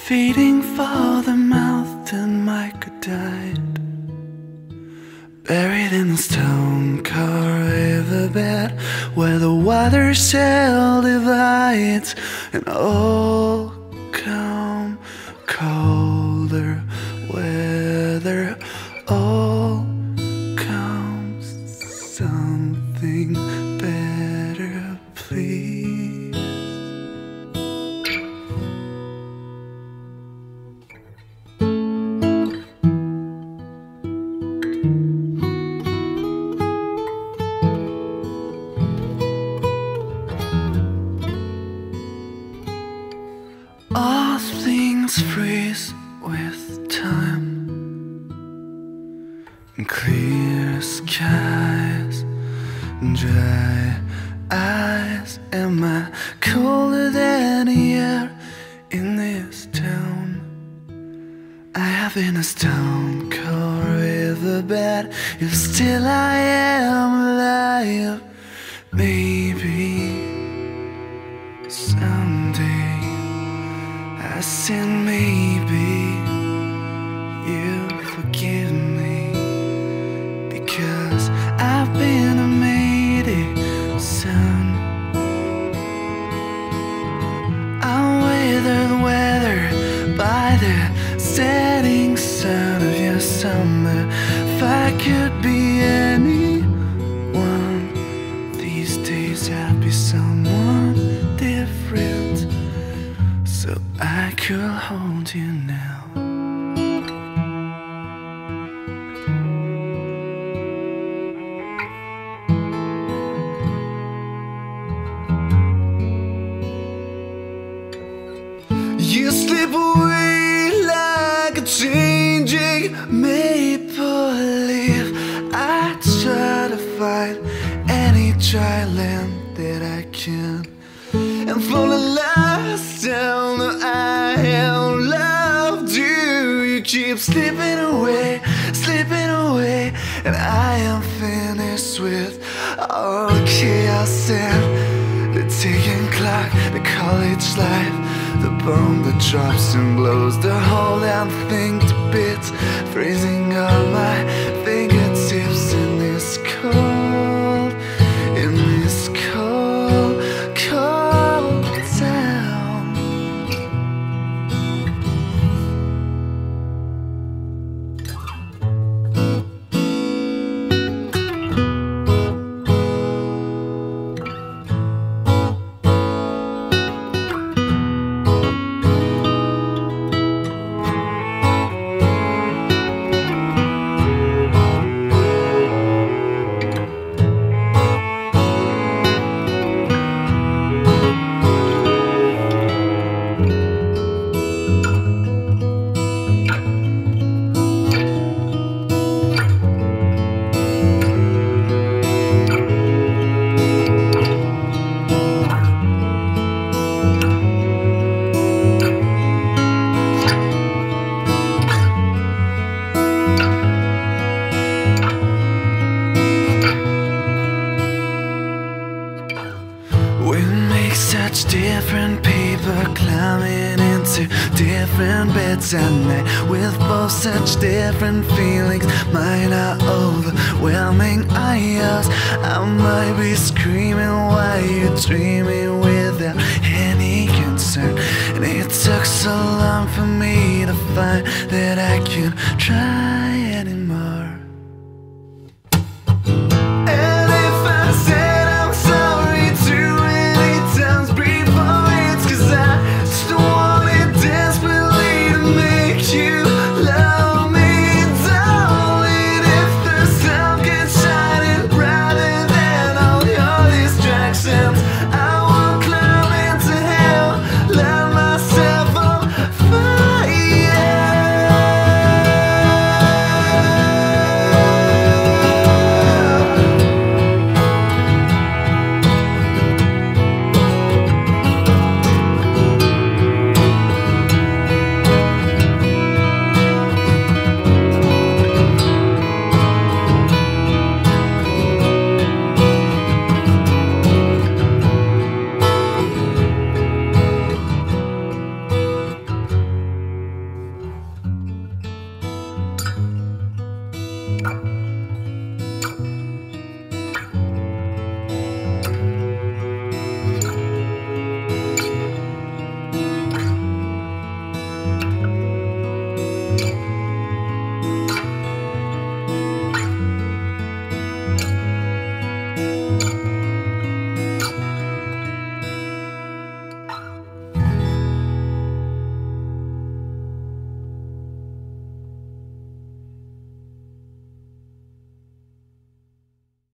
Feeding for the mouth and Micah died, buried in a stone cold riverbed where the water shall divides and all come colder weather. All comes something better, please. All things freeze with time, and clear skies, and dry eyes. Am I colder than the air in this town? I have been a stone cold riverbed. If still I am alive, maybe someday I sin, maybe you forgive me, because I've been a maiden son. I'll weather the weather by the setting sun of your summer. If I could be anyone these days, I'd be someone different, so I could hold you now. You slip away like a changing maple leaf. I try to find any dry land that I can, and for the last time that I have loved you, you keep slipping away, and I am finished with all the chaos and the ticking clock, the college life, the bomb that drops and blows the whole damn thing to bits, freezing all my fingertips in this cold, cold town. We make such different people climbing into different beds at night, with both such different feelings. Mine are overwhelming, are yours. I might be screaming while you're dreaming without any concern, and it took so long for me to find that I can try